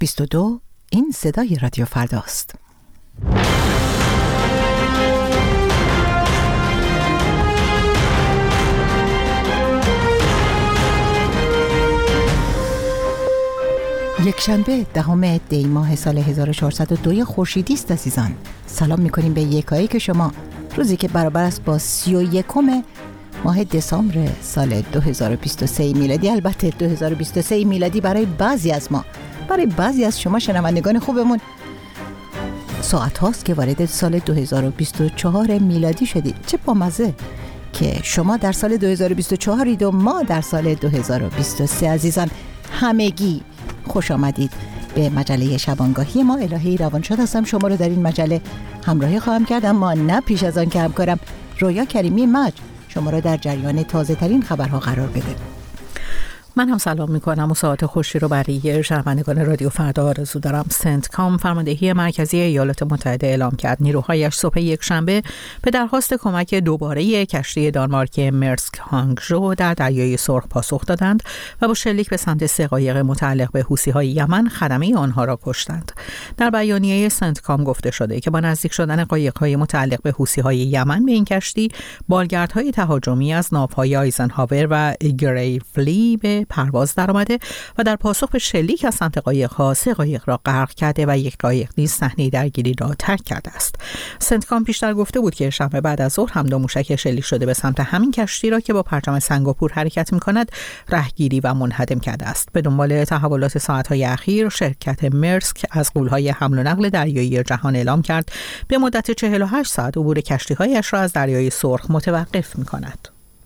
22 این صدای رادیو فرداست. یکشنبه 10 دی ماه سال 1402 خورشیدی است عزیزان. سلام می‌کنیم به یکایی که شما، روزی که برابر است با 31 ماه دسامبر سال 2023 میلادی. البته 2023 میلادی برای بعضی از ما، برای بعضی از شما شنوندگان خوبمون، ساعت هاست که وارد سال 2024 میلادی شدید. چه بامزه که شما در سال 2024 و ما در سال 2023 عزیزان. همگی خوش آمدید به مجله شبانگاهی ما. الهی روانشاد هستم، شما رو در این مجله همراهی خواهم کرد، اما نه پیش از آن که همکارم رویا کریمی مج شما رو در جریان تازه ترین خبرها قرار بده. من هم سلام میکنم و ساعت خوشی رو برای شنوندگان رادیو فردا آرزو دارم. سنتکام فرماندهی مرکزی ایالات متحده اعلام کرد نیروهایش صبح یکشنبه به درخواست کمک دوباره کشتی دانمارک مرسک هانگژو در دریای سرخ پاسخ دادند و با شلیک به سمت 3 قایق متعلق به حوثی‌های یمن خدمه آنها را کشتند. در بیانیه سنتکام گفته شده که با نزدیک شدن قایق‌های متعلق به حوثی‌های یمن به این کشتی، بالگردهای تهاجمی از ناوهای آیزنهاور و گریفلی به پرواز درآمده و در پاسخ به شلیک از سمت قایق‌ها 3 قایق را غرق کرده و 1 قایق نیز صحنه درگیری را ترک کرده است. سنتکام پیشتر گفته بود که شنبه بعد از ظهر هم 2 موشک شلیک شده به سمت همین کشتی را که با پرچم سنگاپور حرکت می‌کند رهگیری و منهدم کرده است. به دنبال تحولات ساعت‌های اخیر، شرکت مرسک از غول‌های حمل و نقل دریایی جهان اعلام کرد به مدت 48 ساعت عبور کشتی‌هایش را از دریای سرخ متوقف می‌کند.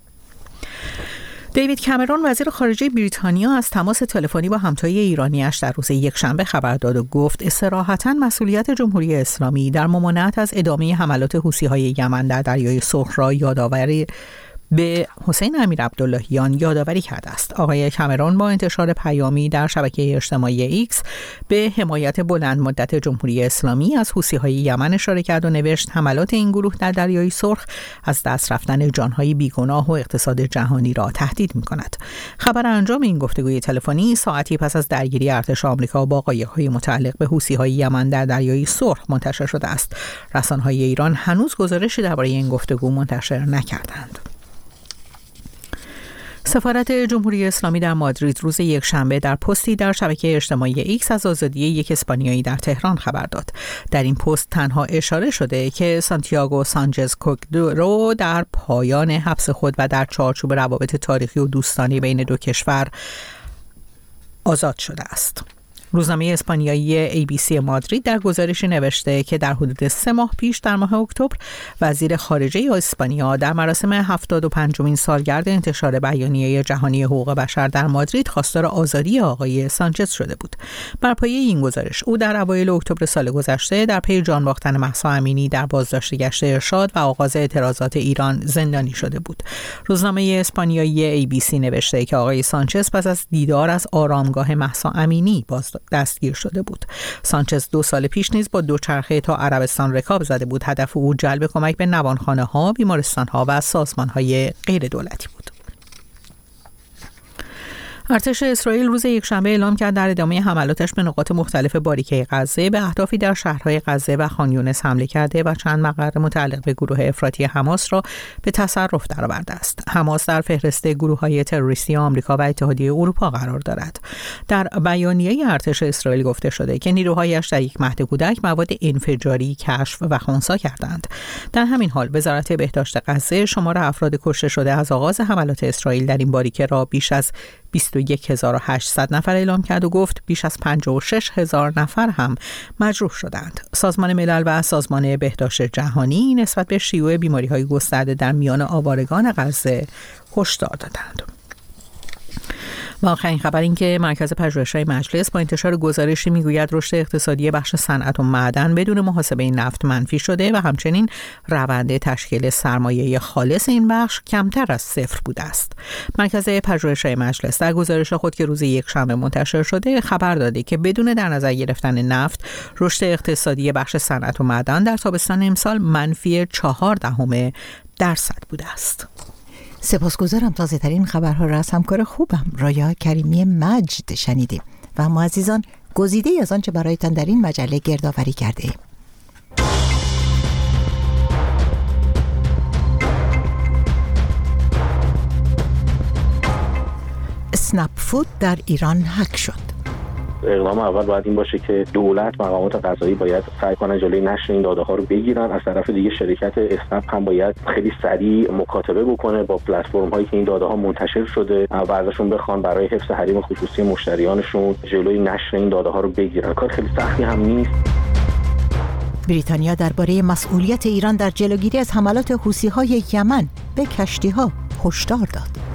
دیوید کامرون وزیر خارجه بریتانیا از تماس تلفنی با همتای ایرانیش در روز یکشنبه خبر داد و گفت صراحتاً مسئولیت جمهوری اسلامی در ممانعت از ادامه حملات حوثی‌های یمن در دریای سرخ را یادآوری به حسین امیرعبداللهیان یادآوری کرده است. آقای کامرون با انتشار پیامی در شبکه اجتماعی ایکس به حمایت بلند مدت جمهوری اسلامی از حوثی‌های یمن اشاره کرد و نوشت حملات این گروه در دریای سرخ از دست رفتن جان‌های بیگناه و اقتصاد جهانی را تهدید می‌کند. خبر انجام این گفتگوی تلفنی ساعتی پس از درگیری ارتش آمریکا با قایق‌های متعلق به حوثی‌های یمن در دریای سرخ منتشر شده است. رسانه‌های ایران هنوز گزارشی درباره این گفتگو منتشر نکردند. سفارت جمهوری اسلامی در مادرید روز یکشنبه در پستی در شبکه اجتماعی ایکس از آزادی 1 اسپانیایی در تهران خبر داد. در این پست تنها اشاره شده که سانتیاگو سانچز کوگدرو در پایان حبس خود و در چارچوب روابط تاریخی و دوستانه بین 2 کشور آزاد شده است. روزنامه اسپانیایی ABC مادرید در گزارشی نوشته که در حدود 3 ماه پیش در ماه اکتبر وزیر خارجه اسپانیا در مراسم 75مین سالگرد انتشار بیانیه جهانی حقوق بشر در مادرید خواستار آزادی آقای سانچز شده بود. بر پایه این گزارش او در اوایل اکتبر سال گذشته در پی جان باختن مهسا امینی در بازداشت گشت ارشاد و آغاز اعتراضات ایران زندانی شده بود. روزنامه اسپانیایی ABC نوشته که آقای سانچز پس از دیدار از آرامگاه مهسا امینی دستگیر شده بود. سانچز 2 سال پیش نیز با دوچرخه تا عربستان رکاب زده بود. هدف او جلب کمک به نوانخانه‌ها، بیمارستان‌ها و سازمان‌های غیر دولتی بود. ارتش اسرائیل روز یکشنبه اعلام کرد در ادامه حملاتش به نقاط مختلف باریکه غزه به اهدافی در شهرهای غزه و خان یونس حمله کرده و چند مقر متعلق به گروه افراطی حماس را به تصرف درآورده است. حماس در فهرست گروه‌های تروریستی آمریکا و اتحادیه اروپا قرار دارد. در بیانیه ارتش اسرائیل گفته شده که نیروهایش در یک مهد کودک مواد انفجاری کشف و خنثی کردند. در همین حال وزارت بهداشت غزه شمار افراد کشته شده از آغاز حملات اسرائیل در این باریکه را بیش از 21800 نفر اعلام کرد و گفت بیش از 56000 نفر هم مجروح شدند. سازمان ملل و سازمان بهداشت جهانی نسبت به شیوع بیماری‌های گسترده در میان آوارگان غزه هشدار دادند. و آخرین خبر این که مرکز پژوهش‌های مجلس با انتشار گزارشی میگوید رشد اقتصادی بخش صنعت و معدن بدون محاسبه نفت منفی شده و همچنین روند تشکیل سرمایه خالص این بخش کمتر از 0 بوده است. مرکز پژوهش‌های مجلس در گزارش خود که روز یکشنبه منتشر شده خبر داده که بدون در نظر گرفتن نفت رشد اقتصادی بخش صنعت و معدن در تابستان امسال منفی 0.4% بوده است. سپاسگزارم. تازه ترین خبرها را از همکار خوبم رویا کریمی مجد شنیدیم و ما عزیزان گزیده‌ای از آنچه برایتان در این مجله گردآوری کرده ایم. اسنپ فود در ایران هک شد. اقدام اول باید این باشه که دولت، مقامات قضایی باید سعی کنن جلوی نشر این داده ها رو بگیرن. از طرف دیگه شرکت اسنپ هم باید خیلی سریع مکاتبه بکنه با پلتفرم هایی که این داده ها منتشر شده و ازشون بخوان برای حفظ حریم خصوصی مشتریانشون جلوی نشر این داده ها رو بگیرن. کار خیلی سختی هم نیست. بریتانیا درباره مسئولیت ایران در جلوگیری از حملات حوثی‌های یمن به کشتی‌ها هشدار داد.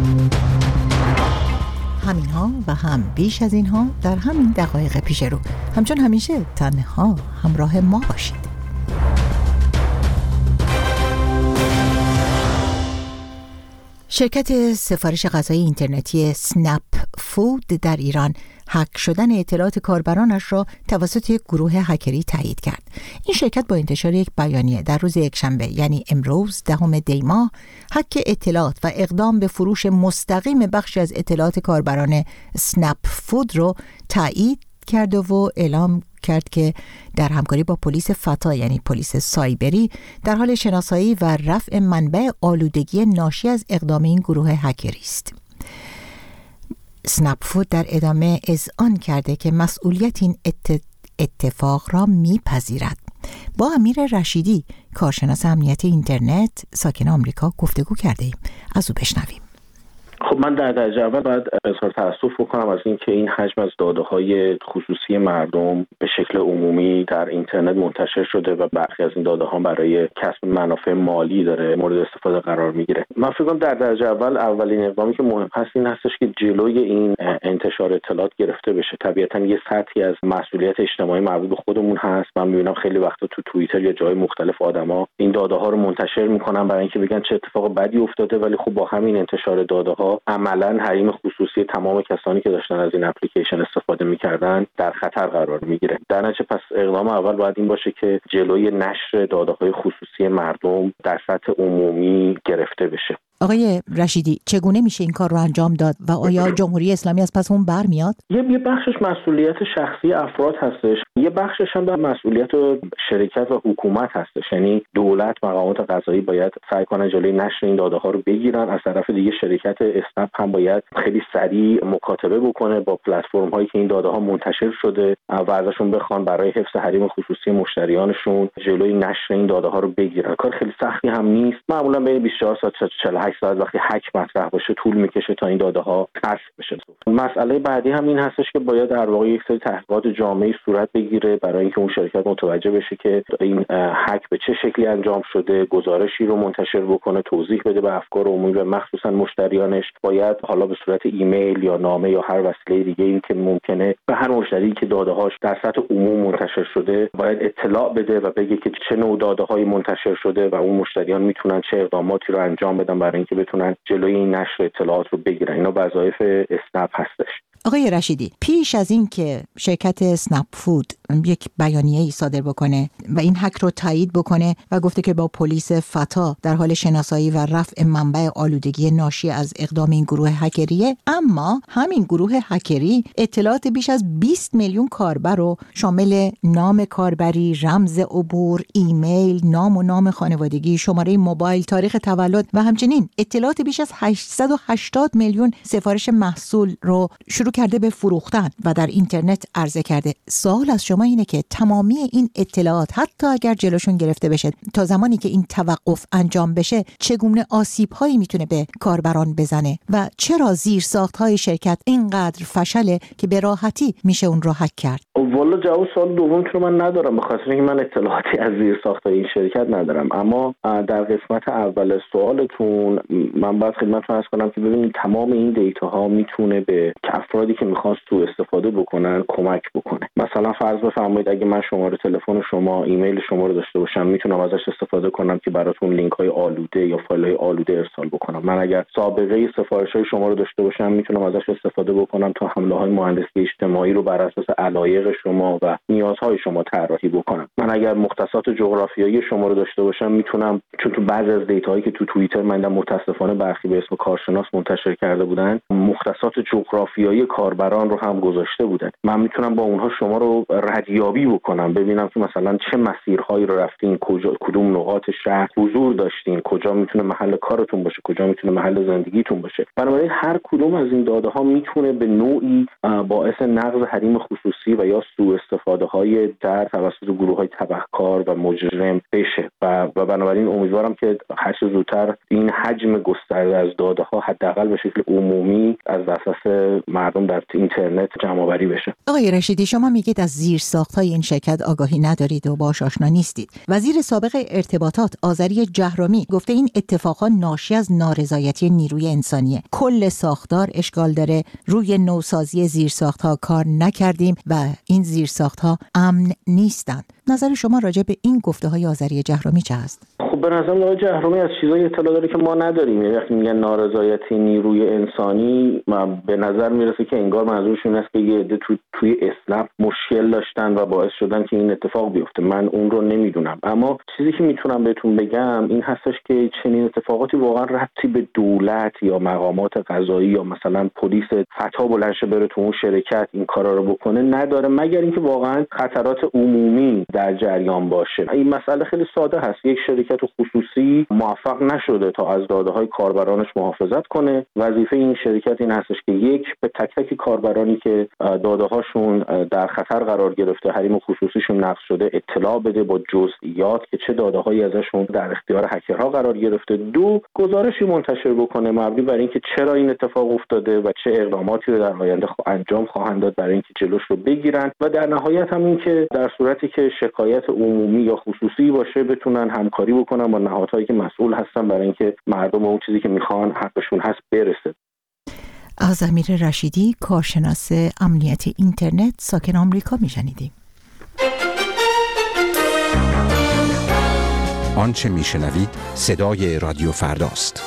همینها و هم بیش از اینها در همین دقایق پیش رو. همچون همیشه تنها همراه ما باشید. شرکت سفارش غذای اینترنتی اسنپ فود در ایران هک شدن اطلاعات کاربرانش را توسط یک گروه هکری تایید کرد. این شرکت با انتشار یک بیانیه در روز یکشنبه یعنی امروز 10 دی ماه هک اطلاعات و اقدام به فروش مستقیم بخشی از اطلاعات کاربران اسنپ فود را تایید کرد و اعلام کرد که در همکاری با پلیس فتا یعنی پلیس سایبری در حال شناسایی و رفع منبع آلودگی ناشی از اقدام این گروه هکری است. اسنپ فود در ادامه اذعان کرده که مسئولیت این اتفاق را میپذیرد. با امیر رشیدی، کارشناس امنیت اینترنت ساکن آمریکا گفتگو کرده ایم. از او بشنویم. خب من در درجه اول باید اظهار تأسف بکنم از اینکه این حجم از داده‌های خصوصی مردم به شکل عمومی در اینترنت منتشر شده و برخی از این داده‌ها برای کسب منافع مالی داره مورد استفاده قرار میگیره. من فکر کنم در درجه اولین اقدامی که مهم هست این هستش که جلوی این انتشار اطلاعات گرفته بشه. طبیعتاً یه سطحی از مسئولیت اجتماعی مربوط به خودمون هست. من می‌بینم خیلی وقتا تو توییتر یا جای مختلف آدما این داده‌ها رو منتشر می‌کنن برای اینکه بگن چه اتفاق بدی افتاده، ولی خب با همین انتشار داده‌ها عملاً حریم خصوصی تمام کسانی که داشتن از این اپلیکیشن استفاده می‌کردن در خطر قرار می‌گیره. در نتیجه پس اقدام اول باید این باشه که جلوی نشر داده‌های خصوصی مردم در سطح عمومی گرفته بشه. آقای رشیدی، چگونه میشه این کار رو انجام داد و آیا جمهوری اسلامی از پس اون برمیاد؟ یه بخشش مسئولیت شخصی افراد هستش، یه بخشش هم به مسئولیت شرکت و حکومت هستش. یعنی دولت، مقامات قضایی باید سعی کنن جلوی نشر این داده ها رو بگیرن. از طرف دیگه شرکت اسنپ هم باید خیلی سریع مکاتبه بکنه با پلتفرم هایی که این داده ها منتشر شده و ازشون بخوان برای حفظ حریم خصوصی مشتریانشون جلوی نشر این داده ها رو بگیرن. کار خیلی سختی هم نیست. معمولا بین 24 ساعت تا 48 ساعت وقتی هک مطرح باشه طول میکشه تا این داده ها حذف بشه. مسئله بعدی هم این هستش که باید در واقع یک سری تحقیقات جامعی صورت بگیره برای اینکه اون شرکت متوجه بشه که این هک به چه شکلی انجام شده، گزارشی رو منتشر بکنه، توضیح بده به افکار عمومی و مخصوصا مشتریانش. باید حالا به صورت ایمیل یا نامه یا هر وسیله دیگه این که ممکنه به هر مشتری که داده‌هاش در سطح عموم منتشر شده باید اطلاع بده و بگه که چه نوع داده‌هایی منتشر شده و اون مشتریان میتونن چه اقداماتی رو انجام بدن برای اینکه بتونن جلوی این نشر اطلاعات رو بگیرن. اینا وظایف اسنپ هستش. آقای رشیدی، پیش از این که شرکت اسنپ فود یک بیانیه‌ای صادر بکنه و این هک رو تایید بکنه و گفته که با پلیس فتا در حال شناسایی و رفع منبع آلودگی ناشی از اقدام این گروه هکریه، اما همین گروه هکری اطلاعات بیش از 20 میلیون کاربر رو شامل نام کاربری، رمز عبور، ایمیل، نام و نام خانوادگی، شماره موبایل، تاریخ تولد و همچنین اطلاعات بیش از 880 میلیون سفارش محصول رو شروع کرده به فروختن و در اینترنت عرضه کرده. سوال از شما اینه که تمامی این اطلاعات حتی اگر جلوشون گرفته بشه تا زمانی که این توقف انجام بشه چگونه آسیب‌هایی میتونه به کاربران بزنه و چرا زیرساخت‌های شرکت اینقدر فشله که به راحتی میشه اون رو هک کرد؟ والا جواب سوال دومتون رو من ندارم، به خاطر اینکه من اطلاعاتی از زیرساخت‌های این شرکت ندارم. اما در قسمت اول سوالتون من باید خدمتتون عرض کنم که ببینید تمام این دیتاها میتونه به افرادی که میخوان تو استفاده بکنن کمک بکنه. مثلا مثلا فرض بفرمایید اگه من شماره تلفن شما، ایمیل شما رو داشته باشم، میتونم ازش استفاده کنم که براتون لینک‌های آلوده یا فایل‌های آلوده ارسال بکنم. من اگر سابقه سفارش‌های شما رو داشته باشم، میتونم ازش استفاده بکنم تا حمله‌های مهندسی اجتماعی رو بر اساس علایق شما و نیازهای شما طراحی بکنم. من اگر مختصات جغرافیایی شما رو داشته باشم، میتونم، چون تو بعضی از دیتاهایی که تو توییتر من متاسفانه برخی به اسم کارشناس منتشر کرده بودن، مختصات جغرافیایی کاربران رو هم گذاشته بودن، من میتونم با اونها شما رو ردیابی بکنم، ببینم که مثلا چه مسیرهایی رو رفتین، کدوم نقاط شهر حضور داشتین، کجا میتونه محل کارتون باشه، کجا میتونه محل زندگیتون باشه. بنابراین هر کدوم از این داده ها میتونه به نوعی باعث نقض حریم خصوصی و یا سوء استفاده های در توسط گروه های تبهکار و مجرم بشه و بنابراین امیدوارم که هر چه زودتر این حجم گسترده از داده ها حداقل به شکل عمومی از دسترس مردم در اینترنت جمع آوری بشه. آقای رشیدی، شما میگید از زیرساخت‌های این شرکت آگاهی ندارید و باهاش آشنا نیستید. وزیر سابق ارتباطات آذری جهرمی گفته این اتفاقا ناشی از نارضایتی نیروی انسانیه. کل ساختار اشکال داره، روی نوسازی زیرساخت‌ها کار نکردیم و این زیرساخت‌ها امن نیستند. نظر شما راجع به این گفته‌های آذری جهرمی چه است؟ خب به نظرم آقای جهرمی از چیزای اطلاع داره که ما نداریم. یعنی وقتی میگن نارضایتی نیروی انسانی، به نظر میرسه که انگار منظورشون است که یه عده توی اسنپ مشکل داشتن و باعث شدن که این اتفاق بیفته. من اون رو نمیدونم، اما چیزی که میتونم بهتون بگم این هستش که چنین اتفاقاتی واقعا ربطی به دولت یا مقامات قضایی یا مثلا پلیس فتا بلند شه بره تو اون شرکت این کارا رو بکنه نداره، مگر اینکه واقعا خطرات عمومی در جریان باشه. این مسئله خیلی ساده هست. یک شرکت خصوصی موفق نشده تا از داده‌های کاربرانش محافظت کنه. وظیفه این شرکت این هستش که یک، به تک تک کاربرانی که داده‌هاشون در خطر قرار گرفته، حریم خصوصیشون نقض شده، اطلاع بده با جزئیات که چه داده‌هایی ازشون در اختیار هکرها قرار گرفته. دو، گزارشی منتشر بکنه مبنی بر اینکه چرا این اتفاق افتاده و چه اقداماتی رو در آینده انجام خواهند داد برای اینکه جلوش رو بگیرن و در نهایت هم این که در صورتی که شکایت عمومی یا خصوصی باشه بتونن همکاری بکنن با نهادهایی که مسئول هستن برای اینکه مردم به اون چیزی که میخوان حقشون هست برسه. از امیر رشیدی، کارشناس امنیت اینترنت ساکن آمریکا میشنیدیم. آنچه میشنوید صدای رادیو فرداست.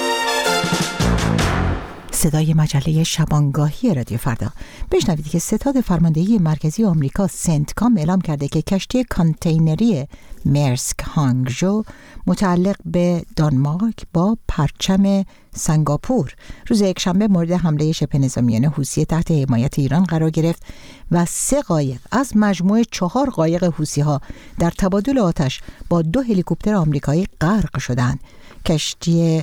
صدای مجله شبانگاهی رادیو فردا. بشنوید که ستاد فرماندهی مرکزی آمریکا سنتکام اعلام کرده که کشتی کانتینری مرسک هانگژو متعلق به دانمارک با پرچم سنگاپور روز یکشنبه مورد حمله شبه نظامیان حوثی تحت حمایت ایران قرار گرفت و 3 قایق از مجموعه 4 قایق حوثی‌ها در تبادل آتش با 2 هلیکوپتر آمریکایی غرق شدند. کشتی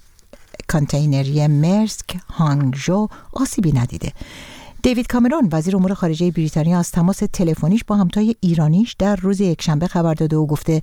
کانتینری مرسک هانگژو آسیبی ندیده. دیوید کامرون وزیر امور خارجه بریتانیا از تماس تلفنیش با همتای ایرانیش در روز یکشنبه خبر داده و گفته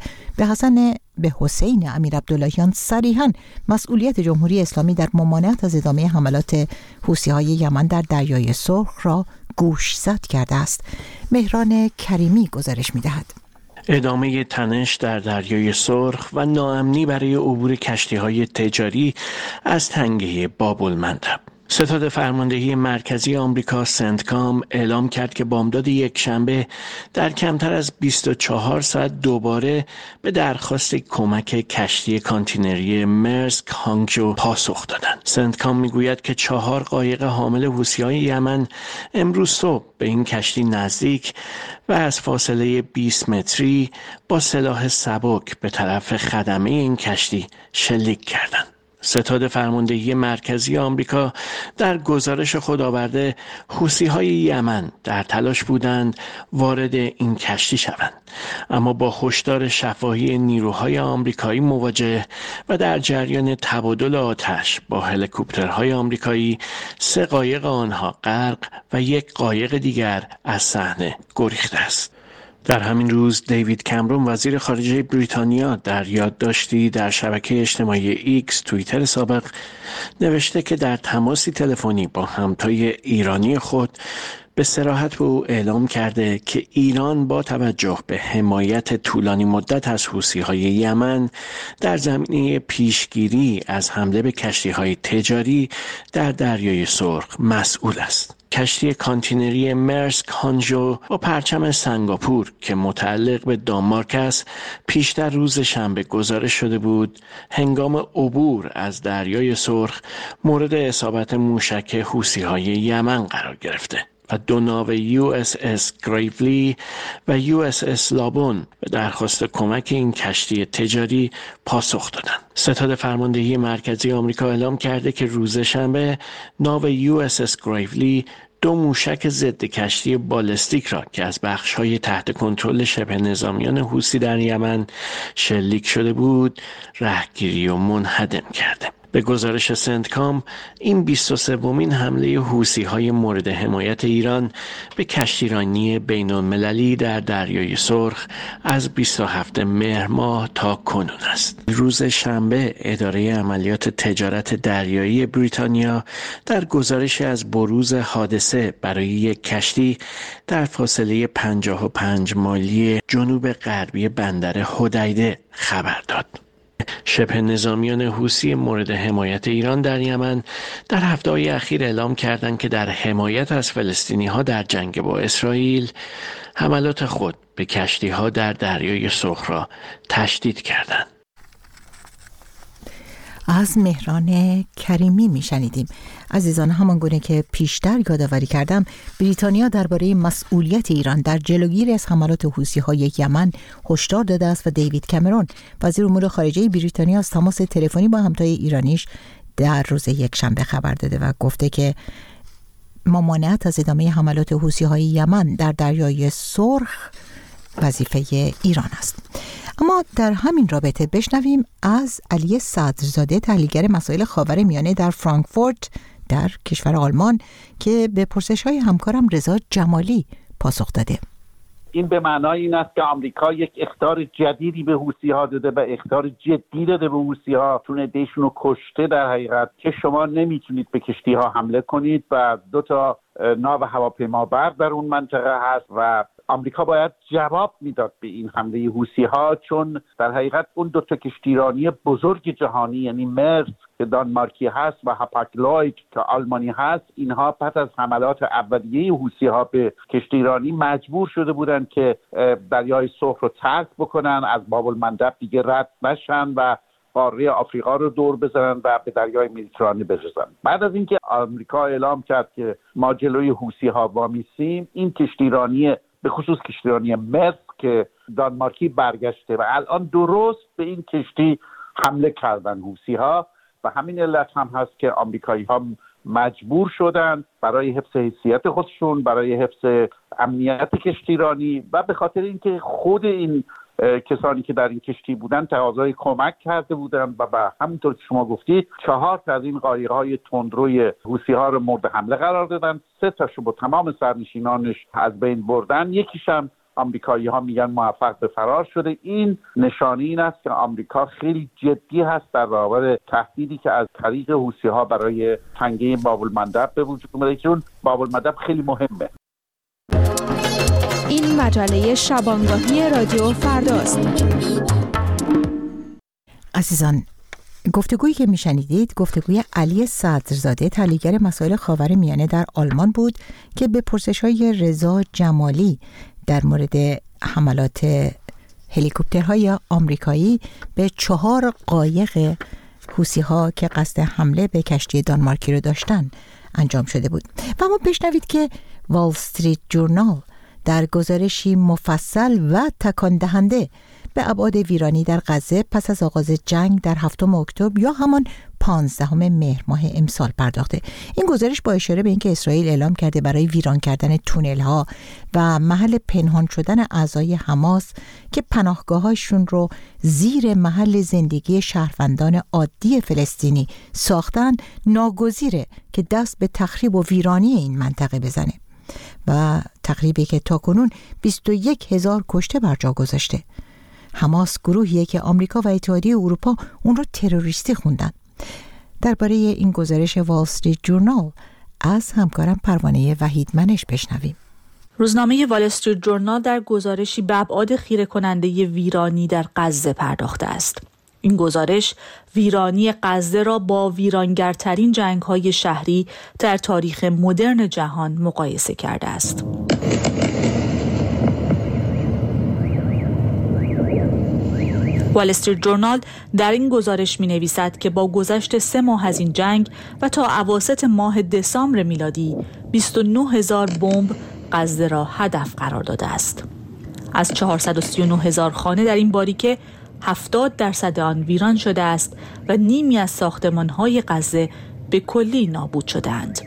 به حسین امیر عبداللهیان صریحاً مسئولیت جمهوری اسلامی در ممانعت از ادامه حملات حوثی‌های یمن در دریای سرخ را گوشزد کرده است. مهران کریمی گزارش می‌دهد. ادامه تنش در دریای سرخ و ناامنی برای عبور کشتی‌های تجاری از تنگه باب المندب. ستاد فرماندهی مرکزی آمریکا سنتکام اعلام کرد که بامداد یکشنبه در کمتر از 24 ساعت دوباره به درخواست کمک کشتی کانتینری مرسک هانگژو پاسخ دادند. سنتکام میگوید که 4 قایق حامل حوثی‌های یمن امروز صبح به این کشتی نزدیک و از فاصله 20 متری با سلاح سبک به طرف خدمه این کشتی شلیک کردند. ستاد فرماندهی مرکزی آمریکا در گزارش خود آورده حوثی‌های یمن در تلاش بودند وارد این کشتی شوند، اما با هشدار شفاهی نیروهای آمریکایی مواجه و در جریان تبادل آتش با هلیکوپترهای آمریکایی 3 قایق آنها غرق و 1 قایق دیگر از صحنه گریخته است. در همین روز دیوید کامرون وزیر خارجه بریتانیا در یادداشتی در شبکه اجتماعی ایکس توییتر سابق نوشته که در تماسی تلفنی با همتای ایرانی خود به صراحت به او اعلام کرده که ایران با توجه به حمایت طولانی مدت از حوثی‌های یمن در زمینه پیشگیری از حمله به کشتی‌های تجاری در دریای سرخ مسئول است. کشتی کانتینری مرسک هانژو با پرچم سنگاپور که متعلق به دانمارک است پیشتر روز شنبه گزارش شده بود هنگام عبور از دریای سرخ مورد اصابت موشک حوثی‌های یمن قرار گرفته و دو ناو USS گریولی و USS لابون به درخواست کمک این کشتی تجاری پاسخ دادند. ستاد فرماندهی مرکزی آمریکا اعلام کرده که روز شنبه ناو USS گریولی دو موشک ضد کشتی بالستیک را که از بخش‌های تحت کنترل شبه نظامیان حوثی در یمن شلیک شده بود، رهگیری و منهدم کرده. به گزارش سنتکام این 23مین حمله حوثی‌های مورد حمایت ایران به کشتیرانی بین‌المللی در دریای سرخ از 27 مهر ماه تا کنون است. روز شنبه اداره عملیات تجارت دریایی بریتانیا در گزارش از بروز حادثه برای یک کشتی در فاصله 55 مایلی جنوب غربی بندر حدیده خبر داد. شبه نظامیان حوثی مورد حمایت ایران در یمن در هفته‌های اخیر اعلام کردند که در حمایت از فلسطینی‌ها در جنگ با اسرائیل حملات خود به کشتی‌ها در دریای سرخ را تشدید کردند. از مهران کریمی میشنیدیم. عزیزان، همانگونه که پیشتر یادآوری کردم، بریتانیا درباره مسئولیت ایران در جلوگیری از حملات حوثی‌های یمن هشدار داده است و دیوید کامرون وزیر امور خارجه بریتانیا از تماس تلفنی با همتای ایرانیش در روز یکشنبه خبر داده و گفته که ممانعت از ادامه حملات حوثی‌های یمن در دریای سرخ وظیفه ایران است. اما در همین رابطه بشنویم از علی صدرزاده، تحلیلگر مسائل خاورمیانه در فرانکفورت در کشور آلمان، که به پرسش‌های همکارم رضا جمالی پاسخ داده. این به معنای این است که آمریکا یک اخطار جدیدی به حوثی‌ها داده و اخطار جدی داده به حوثی‌ها، چون عده‌شون رو کشته در حقیقت، که شما نمیتونید به کشتی‌ها حمله کنید و 2 ناو هواپیمابر در اون منطقه هست و آمریکا باید جواب میداد به این حمله حوثی‌ها، چون در حقیقت اون 2 کشتیرانی بزرگ جهانی، یعنی مرسک که دانمارکی هست و هاپاگ-لوید که آلمانی هست، اینها پس از حملات اولیه حوثی‌ها به کشتیرانی مجبور شده بودند که دریای سرخ رو ترک بکنن، از باب‌المندب دیگه رد نشن و قاره آفریقا رو دور بزنن و به دریای مدیترانه برسن. بعد از اینکه آمریکا اعلام کرد که ما جلوی حوثی‌ها وامیستیم، این کشتیرانی به خصوص کشتیرانی مرسک که دانمارکی برگشته و الان درست به این کشتی حمله کردن حوثی‌ها و همین علت هم هست که آمریکایی‌ها مجبور شدن برای حفظ حیثیت خودشون، برای حفظ امنیت کشتیرانی و به خاطر اینکه خود این کسانی که در این کشتی بودن تقاضای کمک کرده بودن و همینطور که شما گفتید 4 از این قایق‌های تندروی حوثی‌ها رو مورد حمله قرار دادن، 3 تاشو با تمام سرنشینانش از بین بردن، یکیش هم آمریکایی‌ها میگن موفق به فرار شده. این نشانه این است که آمریکا خیلی جدی هست در برابر تهدیدی که از طریق حوثی‌ها برای تنگه باب‌المندب به وجود اومده، چون باب‌المندب خیلی مهمه. این مجله شبانگاهی رادیو فرداست. عزیزان، گفتگویی که میشنیدید گفتگوی علی صدرزاده، تحلیلگر مسائل خاورمیانه در آلمان بود که به پرسش‌های رضا جمالی در مورد حملات هلیکوپترهای آمریکایی به 4 قایق حوثی‌ها که قصد حمله به کشتی دانمارکی رو داشتن انجام شده بود. و اما بشنوید که وال استریت جورنال در گزارشی مفصل و تکان دهنده به ابعاد ویرانی در غزه پس از آغاز جنگ در 7 اکتبر یا همان 15 مهر ماه امسال پرداخته. این گزارش با اشاره به اینکه اسرائیل اعلام کرده برای ویران کردن تونل‌ها و محل پنهان شدن اعضای حماس که پناهگاه‌هاشون رو زیر محل زندگی شهروندان عادی فلسطینی ساختن، ناگزیره که دست به تخریب و ویرانی این منطقه بزنه و تقریبی که تاکنون 21,000 کشته بر جا گذاشته. حماس گروهیه که آمریکا و اتحادیه اروپا اون رو تروریستی خوندن. درباره این گزارش وال استریت جورنال از همکارم پروانه وحیدمنش بشنویم. روزنامه وال استریت جورنال در گزارشی به ابعاد خیره کننده ویرانی در غزه پرداخته است. این گزارش ویرانی غزه را با ویرانگرترین جنگ‌های شهری در تاریخ مدرن جهان مقایسه کرده است. وال استریت جورنال در این گزارش می‌نویسد که با گذشت 3 ماه از این جنگ و تا اواسط ماه دسامبر میلادی 29,000 بمب غزه را هدف قرار داده است. از 439,000 خانه در این باریکه 70% آن ویران شده است و نیمی از ساختمان‌های غزه به کلی نابود شدند.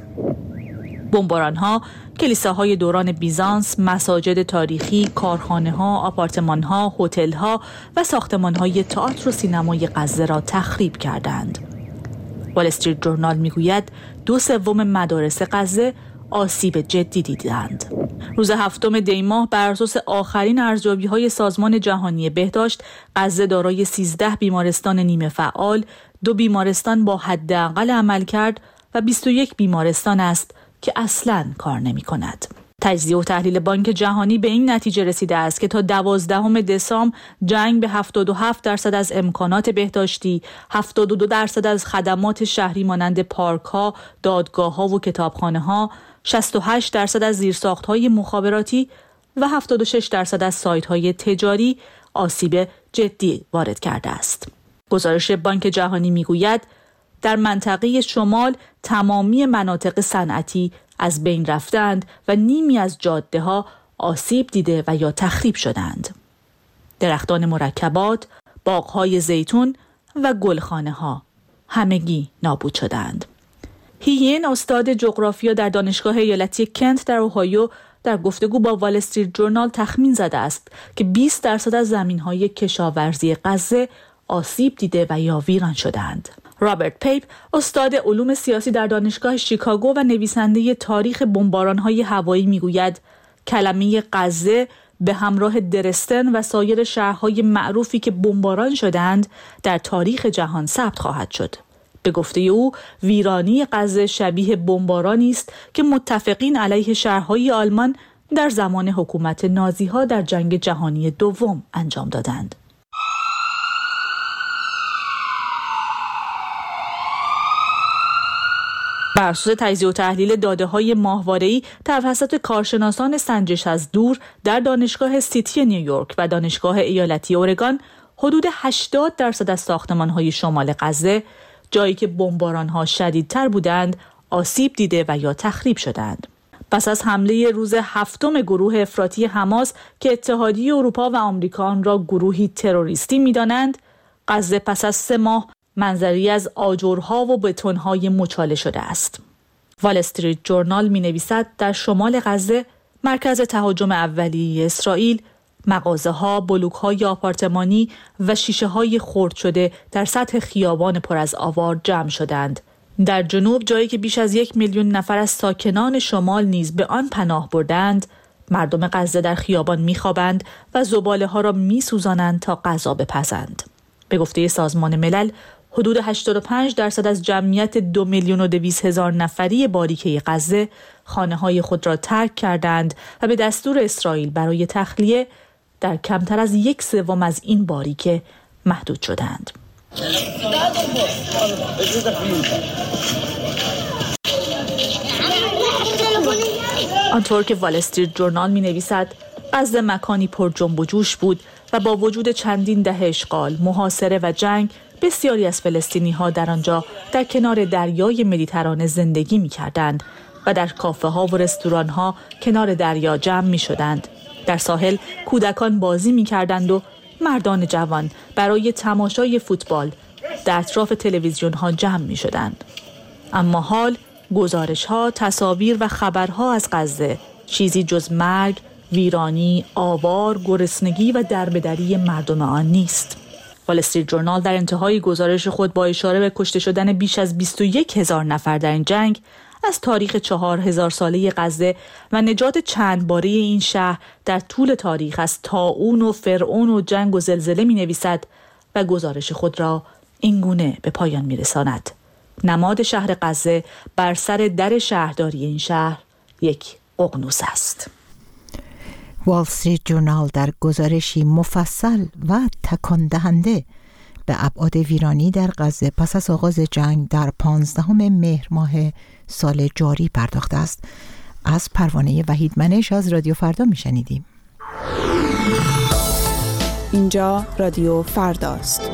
بمباران‌ها کلیساهای دوران بیزانس، مساجد تاریخی، کارخانه‌ها، آپارتمان‌ها، هتل‌ها و ساختمان‌های تئاتر و سینمای غزه را تخریب کردند. وال استریت جورنال می‌گوید 2/3 مدارس غزه آسیب جدی دیدند. روز 7 دی ماه بر اساس آخرین ارزیابی‌های سازمان جهانی بهداشت، غزه دارای 13 بیمارستان نیمه فعال، 2 بیمارستان با حداقل عملکرد و 21 بیمارستان است که اصلاً کار نمی‌کند. تجزیه و تحلیل بانک جهانی به این نتیجه رسیده است که تا 12 دسامبر جنگ به 77% از امکانات بهداشتی، 72% از خدمات شهری مانند پارک‌ها، دادگاه‌ها و کتابخانه‌ها، 68% از زیرساخت‌های مخابراتی و 76% از سایت‌های تجاری آسیب جدی وارد کرده است. گزارش بانک جهانی می‌گوید در منطقه شمال تمامی مناطق صنعتی از بین رفتند و نیمی از جاده‌ها آسیب دیده و یا تخریب شدند. درختان مرکبات، باغ‌های زیتون و گلخانه‌ها همگی نابود شدند. هیین استاد جغرافیا در دانشگاه ایالتی کنت در اوهایو در گفتگو با وال استریت جورنال تخمین زده است که 20% از زمین‌های کشاورزی غزه آسیب دیده و یا ویران شدند. رابرت پیپ استاد علوم سیاسی در دانشگاه شیکاگو و نویسنده تاریخ بمباران‌های هوایی میگوید کلمه غزه به همراه درستن و سایر شهرهای معروفی که بمباران شدند در تاریخ جهان ثبت خواهد شد. به گفته او ویرانی غزه شبیه بمبارانی است که متفقین علیه شهرهای آلمان در زمان حکومت نازی‌ها در جنگ جهانی دوم انجام دادند. بر اساس تجزیه و تحلیل داده‌های ماهواره‌ای توسط کارشناسان سنجش از دور در دانشگاه سیتی نیویورک و دانشگاه ایالتی اورگان، حدود 80% از ساختمان‌های شمال غزه، جایی که بمباران‌ها شدیدتر بودند، آسیب دیده و یا تخریب شدند. پس از حمله روز 7 گروه افراطی حماس که اتحادیه اروپا و آمریکا آن را گروهی تروریستی می‌دانند، غزه پس از 3 ماه منظری از آجرها و بتون‌های مچاله شده است. وال استریت جورنال می‌نویسد در شمال غزه، مرکز تهاجم اولیه اسرائیل، مغازه‌ها، بلوک‌های آپارتمانی و شیشه‌های خرد شده در سطح خیابان پر از آوار جمع شدند. در جنوب، جایی که بیش از 1 میلیون نفر از ساکنان شمال نیز به آن پناه بردند، مردم غزه در خیابان می‌خوابند و زباله‌ها را می‌سوزانند تا غذا بپزند. به گفته سازمان ملل، حدود 85% از جمعیت 2,200,000 نفری باریکه غزه خانه‌های خود را ترک کردند و به دستور اسرائیل برای تخلیه در کمتر از 1/3 از این باریکه محدود شدند. آنطور که وال استریت جورنال می‌نویسد، غزه مکانی پر جنب و جوش بود و با وجود چندین دهه اشغال، محاصره و جنگ، بسیاری از فلسطینی‌ها در آنجا در کنار دریای مدیترانه زندگی می‌کردند و در کافه‌ها و رستوران‌ها کنار دریا جمع می‌شدند. در ساحل کودکان بازی می‌کردند و مردان جوان برای تماشای فوتبال در اطراف تلویزیون‌ها جمع می‌شدند. اما حال گزارش‌ها، تصاویر و خبرها از غزه چیزی جز مرگ، ویرانی، آوار، گرسنگی و دربدری مردم آن نیست. وال استریت جورنال در انتهای گزارش خود با اشاره به کشته شدن بیش از 21,000 نفر در این جنگ از تاریخ 4000 ساله غزه و نجات چند باره این شهر در طول تاریخ از طاعون و فرعون و جنگ و زلزله می نویسد و گزارش خود را این گونه به پایان می رساند. نماد شهر غزه بر سر در شهرداری این شهر یک اقنوس است. وال استریت جورنال در گزارشی مفصل و تکان دهنده به ابعاد ویرانی در غزه پس از آغاز جنگ در 15 مهر ماه سال جاری پرداخته است. از پروانه وحید منش از رادیو فردا میشنیدیم. اینجا رادیو فرداست.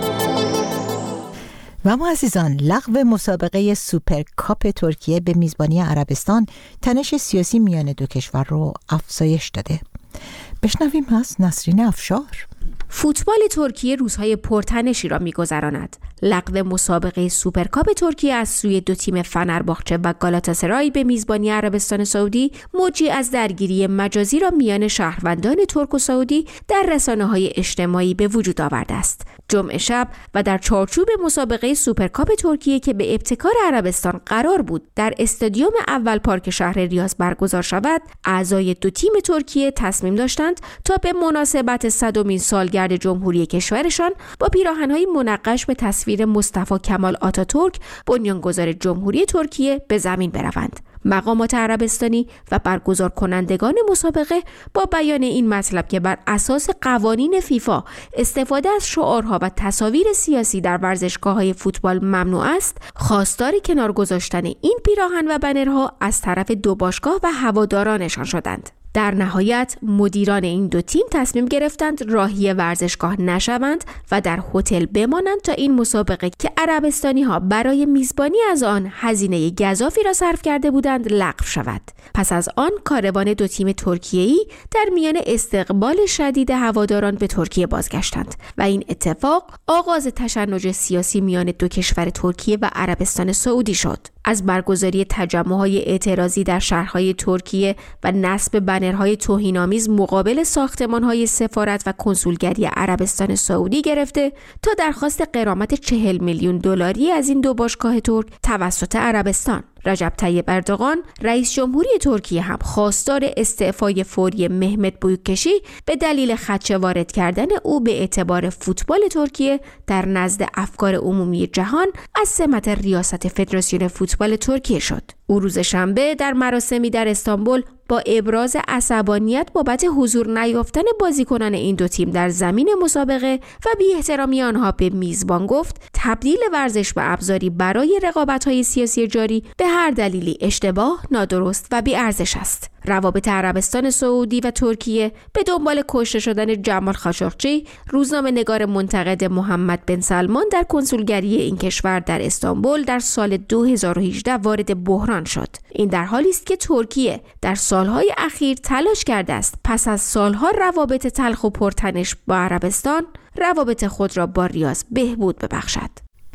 و ما عزیزان، لغو مسابقه سوپرکاپ ترکیه به میزبانی عربستان تنش سیاسی میان دو کشور رو افزایش داده. بشنویم از نسرین افشار. فوتبال ترکیه روزهای پرتنشی را می‌گذراند. لغو مسابقه سوپرکاپ ترکیه از سوی دو تیم فنرباغچه و گالاتاسرای به میزبانی عربستان سعودی موجی از درگیری مجازی را میان شهروندان ترک و سعودی در رسانه‌های اجتماعی به وجود آورده است. جمعه شب و در چارچوب مسابقه سوپرکاپ ترکیه که به ابتکار عربستان قرار بود در استادیوم اول پارک شهر ریاض برگزار شود، اعضای دو تیم ترکیه تصمیم داشتند تا به مناسبت 100مین سالگرد جمهوری کشورشان با پیراهن‌های منقش به تصویر مصطفی کمال آتاتورک بنیانگذار جمهوری ترکیه به زمین بروند. مقامات عربستانی و برگزار کنندگان مسابقه با بیان این مطلب که بر اساس قوانین فیفا استفاده از شعارها و تصاویر سیاسی در ورزشگاه‌های فوتبال ممنوع است، خواستار کنار گذاشتن این پیراهن و بنرها از طرف دو باشگاه و هوادارانشان شدند. در نهایت مدیران این دو تیم تصمیم گرفتند راهی ورزشگاه نشوند و در هتل بمانند تا این مسابقه که عربستانی‌ها برای میزبانی از آن هزینه گزافی را صرف کرده بودند لغو شود. پس از آن کاروان دو تیم ترکیه‌ای در میان استقبال شدید هواداران به ترکیه بازگشتند و این اتفاق آغاز تشنج سیاسی میان دو کشور ترکیه و عربستان سعودی شد. از برگزاری تجمع‌های اعتراضی در شهرهای ترکیه و نصب بنرهای توهین‌آمیز مقابل ساختمان‌های سفارت و کنسولگری عربستان سعودی گرفته تا درخواست غرامت 40 میلیون دلاری از این دو باشگاه ترک توسط عربستان. رجب طیب اردوغان رئیس جمهوری ترکیه هم خواستار استعفای فوری مهمت بویکشی به دلیل خدشه وارد کردن او به اعتبار فوتبال ترکیه در نزد افکار عمومی جهان از سمت ریاست فدراسیون فوتبال ترکیه شد. او روز شنبه در مراسمی در استانبول با ابراز عصبانیت بابت حضور نیافتن بازیکنان این دو تیم در زمین مسابقه و بی‌احترامی آنها به میزبان گفت تبدیل ورزش به ابزاری برای رقابت‌های سیاسی جاری به هر دلیلی اشتباه، نادرست و بی‌ارزش است. روابط عربستان سعودی و ترکیه به دنبال کشته شدن جمال خاشقچی، روزنامه‌نگار منتقد محمد بن سلمان در کنسولگری این کشور در استانبول در سال 2018 وارد بحران شد. این در حالی است که ترکیه در سالهای اخیر تلاش کرده است پس از سالها روابط تلخ و پرتنش با عربستان روابط خود را با ریاض بهبود ببخشد.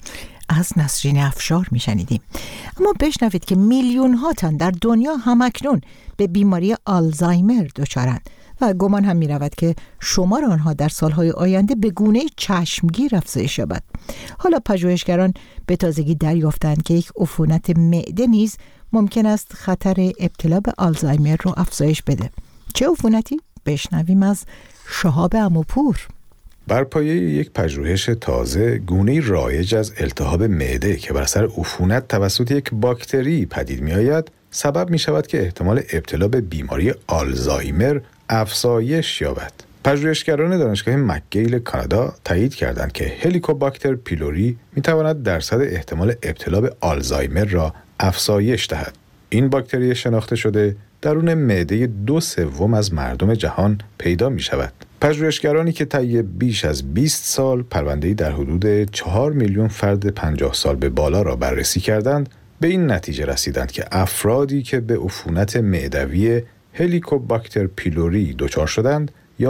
از نسرین افشار میشنیدیم. اما بشنوید که میلیون ها تن در دنیا همکنون به بیماری آلزایمر دچارند و گمان هم میرود که شمار آنها در سالهای آینده به گونه چشمگیر افزایش یابد. حالا پژوهشگران به تازگی دریافتند که یک عفونت معده نیز ممکن است خطر ابتلا به آلزایمر رو افزایش بده. چه عفونتی؟ بشنویم از شهاب عموپور. بر پایه یک پژوهش تازه، گونه‌ای رایج از التهاب معده که بر اثر عفونت توسط یک باکتری پدید می‌آید، سبب می‌شود که احتمال ابتلا به بیماری آلزایمر افزایش یابد. پژوهشگران دانشگاه مکگیل کانادا تایید کردند که هلیکوباکتر پیلوری می‌تواند درصد احتمال ابتلا به آلزایمر را افزایش دهد. این باکتری شناخته شده درون معده 2/3 از مردم جهان پیدا می‌شود. پژوهشگرانی که طی بیش از 20 سال پرونده‌ای در حدود 4 میلیون فرد 50 سال به بالا را بررسی کردند، به این نتیجه رسیدند که افرادی که به عفونت معدوی هلیکوباکتر پیلوری دچار شدند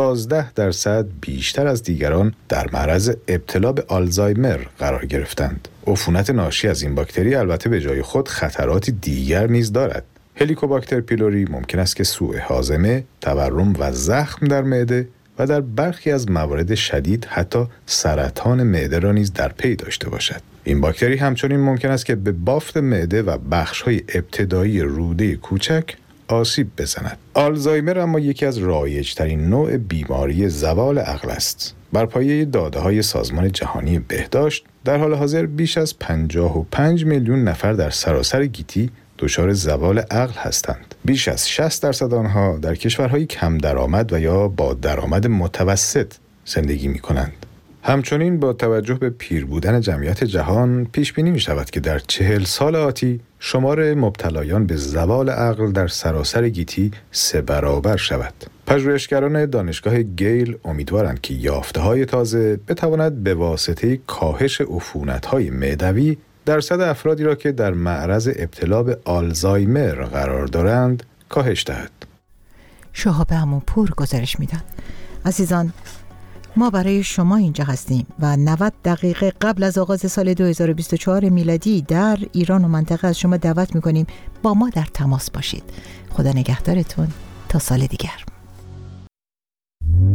11% بیشتر از دیگران در معرض ابتلا به آلزایمر قرار گرفتند. عفونت ناشی از این باکتری البته به جای خود خطرات دیگر نیز دارد. هلیکوباکتر پیلوری ممکن است که سوء هاضمه، تورم و زخم در معده و در برخی از موارد شدید حتی سرطان معده را نیز در پی داشته باشد. این باکتری همچنین ممکن است که به بافت معده و بخش‌های ابتدایی روده کوچک آسیب بزند. آلزایمر اما یکی از رایج‌ترین نوع بیماری زوال عقل است. بر پایه داده‌های سازمان جهانی بهداشت در حال حاضر بیش از 55 میلیون نفر در سراسر گیتی دچار زوال عقل هستند. بیش از 60% آنها در کشورهای کم درآمد و یا با درآمد متوسط زندگی می‌کنند. همچنین با توجه به پیر بودن جمعیت جهان پیش بینی می شود که در 40 سال آتی شمار مبتلایان به زوال عقل در سراسر گیتی 3 برابر شود. پژوهشگران دانشگاه گیل امیدوارند که یافته‌های تازه بتواند به واسطه کاهش عفونت‌های معدوی درصد افرادی را که در معرض ابتلا به آلزایمر قرار دارند کاهش دهد. شهاب عموپور گزارش میداد. عزیزان، ما برای شما اینجا هستیم و 90 دقیقه قبل از آغاز سال 2024 میلادی در ایران و منطقه از شما دعوت میکنیم با ما در تماس باشید. خدا نگهدارتون تا سال دیگر.